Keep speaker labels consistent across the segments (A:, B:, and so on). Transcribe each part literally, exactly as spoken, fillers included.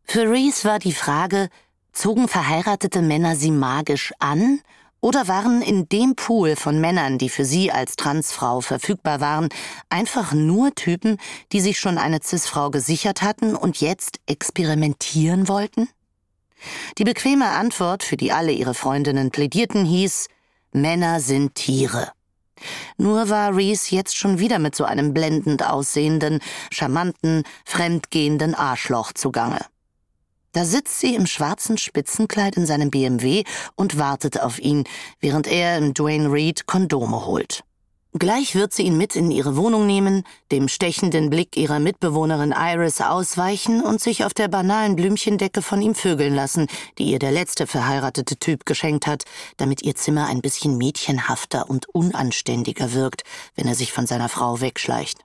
A: Für Reese war die Frage, zogen verheiratete Männer sie magisch an oder waren in dem Pool von Männern, die für sie als Transfrau verfügbar waren, einfach nur Typen, die sich schon eine Cis-Frau gesichert hatten und jetzt experimentieren wollten? Die bequeme Antwort, für die alle ihre Freundinnen plädierten, hieß: Männer sind Tiere. Nur war Reese jetzt schon wieder mit so einem blendend aussehenden, charmanten, fremdgehenden Arschloch zugange. Da sitzt sie im schwarzen Spitzenkleid in seinem B M W und wartet auf ihn, während er im Duane Reade Kondome holt. Gleich wird sie ihn mit in ihre Wohnung nehmen, dem stechenden Blick ihrer Mitbewohnerin Iris ausweichen und sich auf der banalen Blümchendecke von ihm vögeln lassen, die ihr der letzte verheiratete Typ geschenkt hat, damit ihr Zimmer ein bisschen mädchenhafter und unanständiger wirkt, wenn er sich von seiner Frau wegschleicht.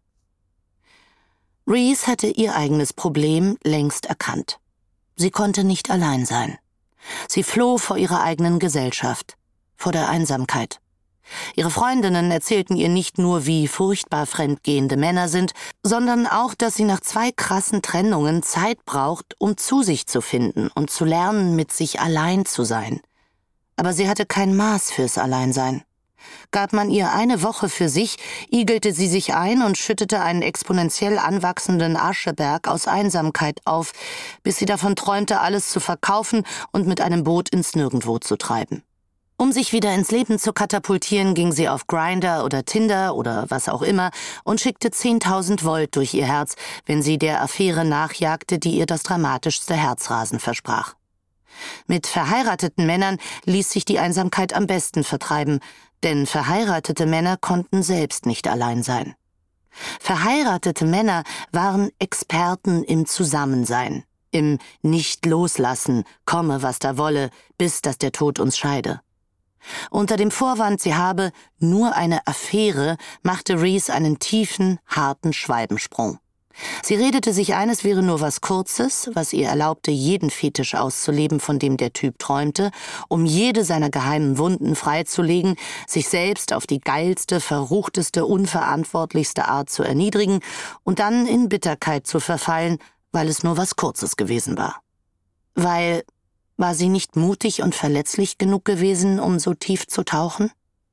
A: Reese hatte ihr eigenes Problem längst erkannt. Sie konnte nicht allein sein. Sie floh vor ihrer eigenen Gesellschaft, vor der Einsamkeit. Ihre Freundinnen erzählten ihr nicht nur, wie furchtbar fremdgehende Männer sind, sondern auch, dass sie nach zwei krassen Trennungen Zeit braucht, um zu sich zu finden und zu lernen, mit sich allein zu sein. Aber sie hatte kein Maß fürs Alleinsein. Gab man ihr eine Woche für sich, igelte sie sich ein und schüttete einen exponentiell anwachsenden Ascheberg aus Einsamkeit auf, bis sie davon träumte, alles zu verkaufen und mit einem Boot ins Nirgendwo zu treiben. Um sich wieder ins Leben zu katapultieren, ging sie auf Grindr oder Tinder oder was auch immer und schickte zehntausend Volt durch ihr Herz, wenn sie der Affäre nachjagte, die ihr das dramatischste Herzrasen versprach. Mit verheirateten Männern ließ sich die Einsamkeit am besten vertreiben, denn verheiratete Männer konnten selbst nicht allein sein. Verheiratete Männer waren Experten im Zusammensein, im Nicht-Loslassen, komme was da wolle, bis dass der Tod uns scheide. Unter dem Vorwand, sie habe nur eine Affäre, machte Reese einen tiefen, harten Schwalbensprung. Sie redete sich ein, es wäre nur was Kurzes, was ihr erlaubte, jeden Fetisch auszuleben, von dem der Typ träumte, um jede seiner geheimen Wunden freizulegen, sich selbst auf die geilste, verruchteste, unverantwortlichste Art zu erniedrigen und dann in Bitterkeit zu verfallen, weil es nur was Kurzes gewesen war. Weil, war sie nicht mutig und verletzlich genug gewesen, um so tief zu tauchen?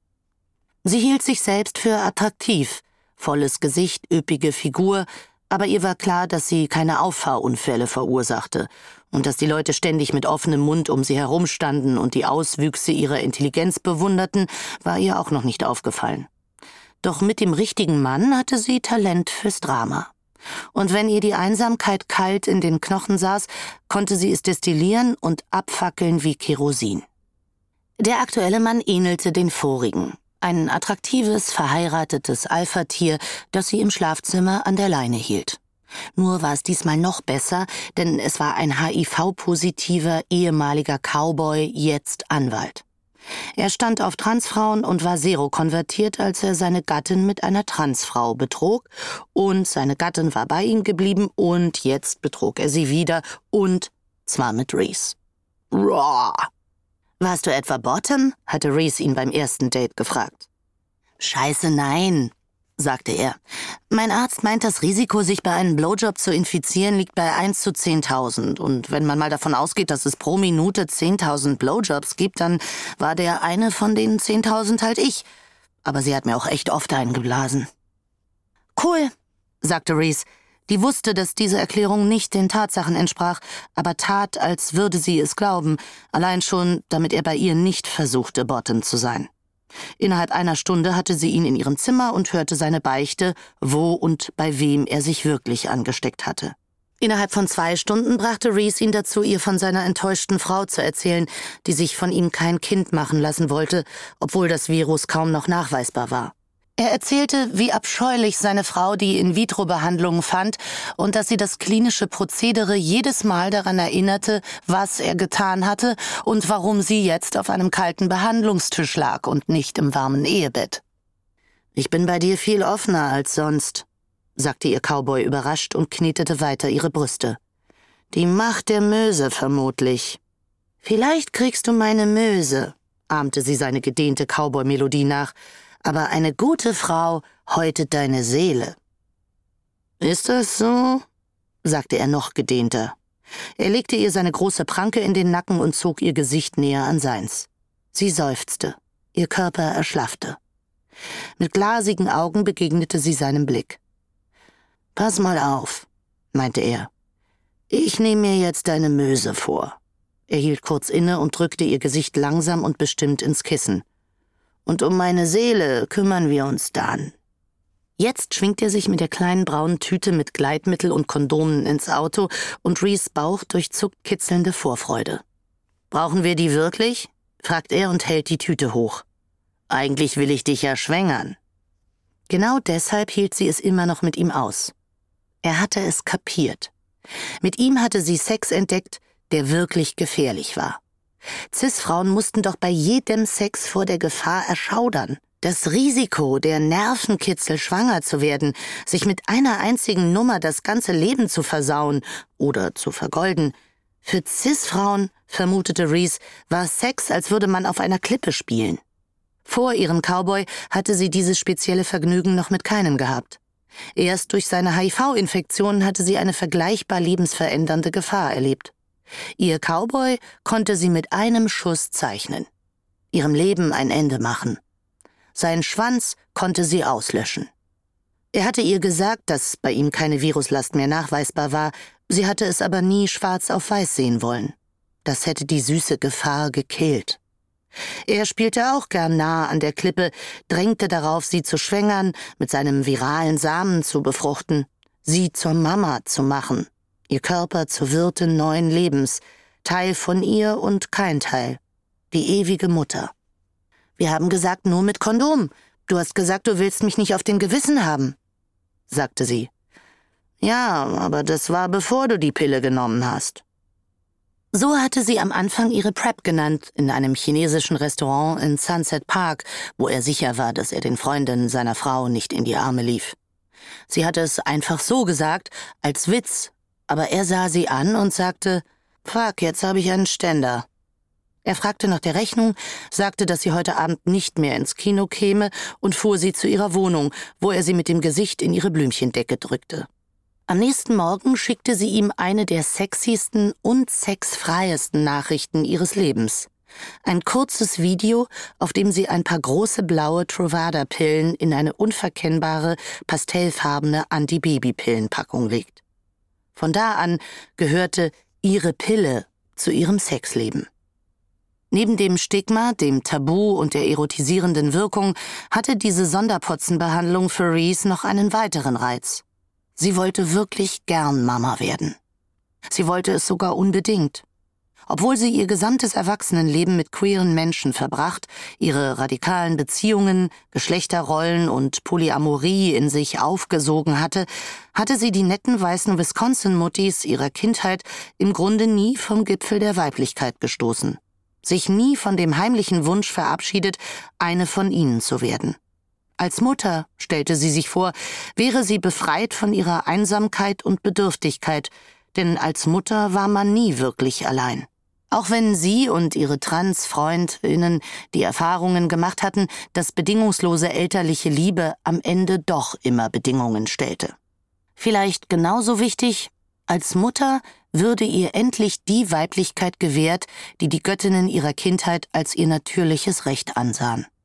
A: Sie hielt sich selbst für attraktiv, volles Gesicht, üppige Figur, aber ihr war klar, dass sie keine Auffahrunfälle verursachte und dass die Leute ständig mit offenem Mund um sie herumstanden und die Auswüchse ihrer Intelligenz bewunderten, war ihr auch noch nicht aufgefallen. Doch mit dem richtigen Mann hatte sie Talent fürs Drama. Und wenn ihr die Einsamkeit kalt in den Knochen saß, konnte sie es destillieren und abfackeln wie Kerosin. Der aktuelle Mann ähnelte den vorigen. Ein attraktives, verheiratetes Alpha-Tier, das sie im Schlafzimmer an der Leine hielt. Nur war es diesmal noch besser, denn es war ein H I V-positiver, ehemaliger Cowboy, jetzt Anwalt. Er stand auf Transfrauen und war serokonvertiert, als er seine Gattin mit einer Transfrau betrog, und seine Gattin war bei ihm geblieben und jetzt betrog er sie wieder, und zwar mit Reese. Raw! »Warst du etwa Bottom?« hatte Reese ihn beim ersten Date gefragt. »Scheiße, nein«, sagte er. »Mein Arzt meint, das Risiko, sich bei einem Blowjob zu infizieren, liegt bei eins zu zehntausend. Und wenn man mal davon ausgeht, dass es pro Minute zehntausend Blowjobs gibt, dann war der eine von den zehntausend halt ich. Aber sie hat mir auch echt oft eingeblasen.« »Cool«, sagte Reese. Die wusste, dass diese Erklärung nicht den Tatsachen entsprach, aber tat, als würde sie es glauben, allein schon, damit er bei ihr nicht versuchte, Bottom zu sein. Innerhalb einer Stunde hatte sie ihn in ihrem Zimmer und hörte seine Beichte, wo und bei wem er sich wirklich angesteckt hatte. Innerhalb von zwei Stunden brachte Reese ihn dazu, ihr von seiner enttäuschten Frau zu erzählen, die sich von ihm kein Kind machen lassen wollte, obwohl das Virus kaum noch nachweisbar war. Er erzählte, wie abscheulich seine Frau die In-vitro-Behandlungen fand und dass sie das klinische Prozedere jedes Mal daran erinnerte, was er getan hatte und warum sie jetzt auf einem kalten Behandlungstisch lag und nicht im warmen Ehebett. »Ich bin bei dir viel offener als sonst«, sagte ihr Cowboy überrascht und knetete weiter ihre Brüste. »Die Macht der Möse vermutlich.« »Vielleicht kriegst du meine Möse«, ahmte sie seine gedehnte Cowboy-Melodie nach, »aber eine gute Frau häutet deine Seele.« »Ist das so?«, sagte er noch gedehnter. Er legte ihr seine große Pranke in den Nacken und zog ihr Gesicht näher an seins. Sie seufzte, ihr Körper erschlaffte. Mit glasigen Augen begegnete sie seinem Blick. »Pass mal auf«, meinte er. »Ich nehme mir jetzt deine Möse vor.« Er hielt kurz inne und drückte ihr Gesicht langsam und bestimmt ins Kissen. »Und um meine Seele kümmern wir uns dann.« Jetzt schwingt er sich mit der kleinen braunen Tüte mit Gleitmittel und Kondomen ins Auto und Reese Bauch durchzuckt kitzelnde Vorfreude. »Brauchen wir die wirklich?« fragt er und hält die Tüte hoch. »Eigentlich will ich dich ja schwängern.« Genau deshalb hielt sie es immer noch mit ihm aus. Er hatte es kapiert. Mit ihm hatte sie Sex entdeckt, der wirklich gefährlich war. Cis-Frauen mussten doch bei jedem Sex vor der Gefahr erschaudern. Das Risiko, der Nervenkitzel, schwanger zu werden, sich mit einer einzigen Nummer das ganze Leben zu versauen oder zu vergolden. Für Cis-Frauen, vermutete Reese, war Sex, als würde man auf einer Klippe spielen. Vor ihrem Cowboy hatte sie dieses spezielle Vergnügen noch mit keinem gehabt. Erst durch seine H I V-Infektion hatte sie eine vergleichbar lebensverändernde Gefahr erlebt. Ihr Cowboy konnte sie mit einem Schuss zeichnen, ihrem Leben ein Ende machen. Sein Schwanz konnte sie auslöschen. Er hatte ihr gesagt, dass bei ihm keine Viruslast mehr nachweisbar war, sie hatte es aber nie schwarz auf weiß sehen wollen. Das hätte die süße Gefahr gekillt. Er spielte auch gern nah an der Klippe, drängte darauf, sie zu schwängern, mit seinem viralen Samen zu befruchten, sie zur Mama zu machen, ihr Körper zur Wirtin neuen Lebens, Teil von ihr und kein Teil, die ewige Mutter. »Wir haben gesagt, nur mit Kondom. Du hast gesagt, du willst mich nicht auf dem Gewissen haben«, sagte sie. »Ja, aber das war, bevor du die Pille genommen hast.« So hatte sie am Anfang ihre PrEP genannt, in einem chinesischen Restaurant in Sunset Park, wo er sicher war, dass er den Freundinnen seiner Frau nicht in die Arme lief. Sie hatte es einfach so gesagt, als Witz, aber er sah sie an und sagte, »Fuck, jetzt habe ich einen Ständer.« Er fragte nach der Rechnung, sagte, dass sie heute Abend nicht mehr ins Kino käme und fuhr sie zu ihrer Wohnung, wo er sie mit dem Gesicht in ihre Blümchendecke drückte. Am nächsten Morgen schickte sie ihm eine der sexiesten und sexfreiesten Nachrichten ihres Lebens. Ein kurzes Video, auf dem sie ein paar große blaue Truvada-Pillen in eine unverkennbare, pastellfarbene Antibabypillenpackung legt. Von da an gehörte ihre Pille zu ihrem Sexleben. Neben dem Stigma, dem Tabu und der erotisierenden Wirkung hatte diese Sonderpotzenbehandlung für Reese noch einen weiteren Reiz. Sie wollte wirklich gern Mama werden. Sie wollte es sogar unbedingt. Obwohl sie ihr gesamtes Erwachsenenleben mit queeren Menschen verbracht, ihre radikalen Beziehungen, Geschlechterrollen und Polyamorie in sich aufgesogen hatte, hatte sie die netten weißen Wisconsin-Muttis ihrer Kindheit im Grunde nie vom Gipfel der Weiblichkeit gestoßen. Sich nie von dem heimlichen Wunsch verabschiedet, eine von ihnen zu werden. Als Mutter, stellte sie sich vor, wäre sie befreit von ihrer Einsamkeit und Bedürftigkeit, denn als Mutter war man nie wirklich allein. Auch wenn sie und ihre Trans-FreundInnen die Erfahrungen gemacht hatten, dass bedingungslose elterliche Liebe am Ende doch immer Bedingungen stellte. Vielleicht genauso wichtig, als Mutter würde ihr endlich die Weiblichkeit gewährt, die die Göttinnen ihrer Kindheit als ihr natürliches Recht ansahen.